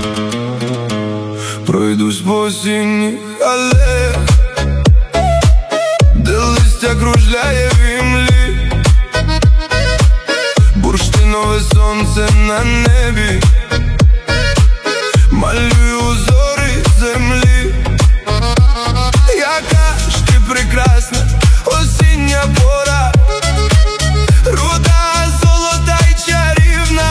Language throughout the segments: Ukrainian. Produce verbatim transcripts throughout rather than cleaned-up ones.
Пройдусь по осінніх алеях, де листя кружляє в імлі, бурштинове сонце на небі, малюю узори землі. Яка ж ти прекрасна осіння пора, руда, золота й чарівна.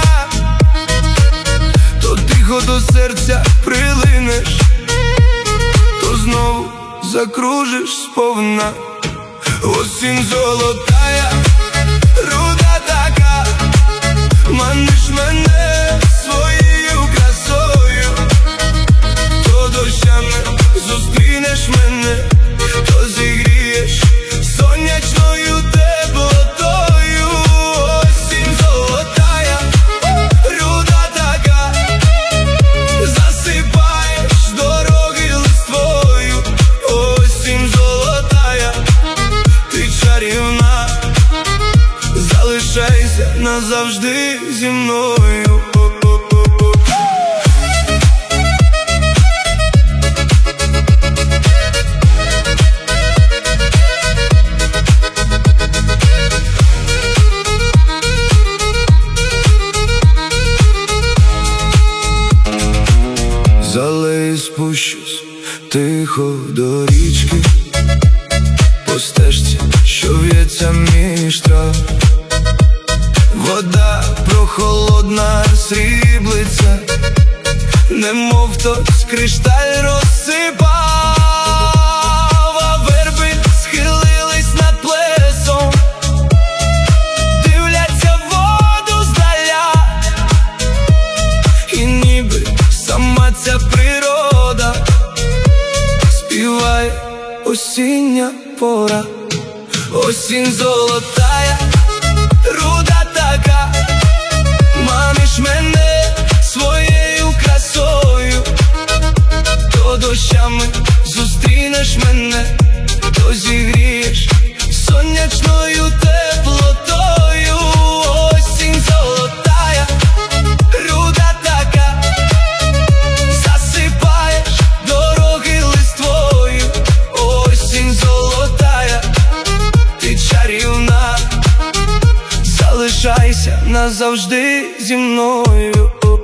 То тихо до серця прилинеш, то знову закружиш сповна. Осінь золотая, руда така, маниш мене своєю красою. То дощами зустрінеш мене, то зігрієш сонячною теплотою. Осінь золотая, руда така, засипаєш дороги листвою. Осінь золотая, ти чарівна, залишайся назавжди зі мною. З алеї спущусь тихо до річки, по стежці, що в'ється між трав. Вода прохолодна сріблиться, немов хтось кришталь розсипав. А верби схилились над плесом, дивляться в воду здаля. І ніби сама ця природа співає осіння пора. Осінь золотая, руда така, маниш мене своєю красою. То дощами зустрінеш мене, то зігрієш сонячною теплотою. Осінь золотая, руда така, засипаєш дороги листвою. Осінь золотая, ти чарівна, залишайся назавжди зі мною.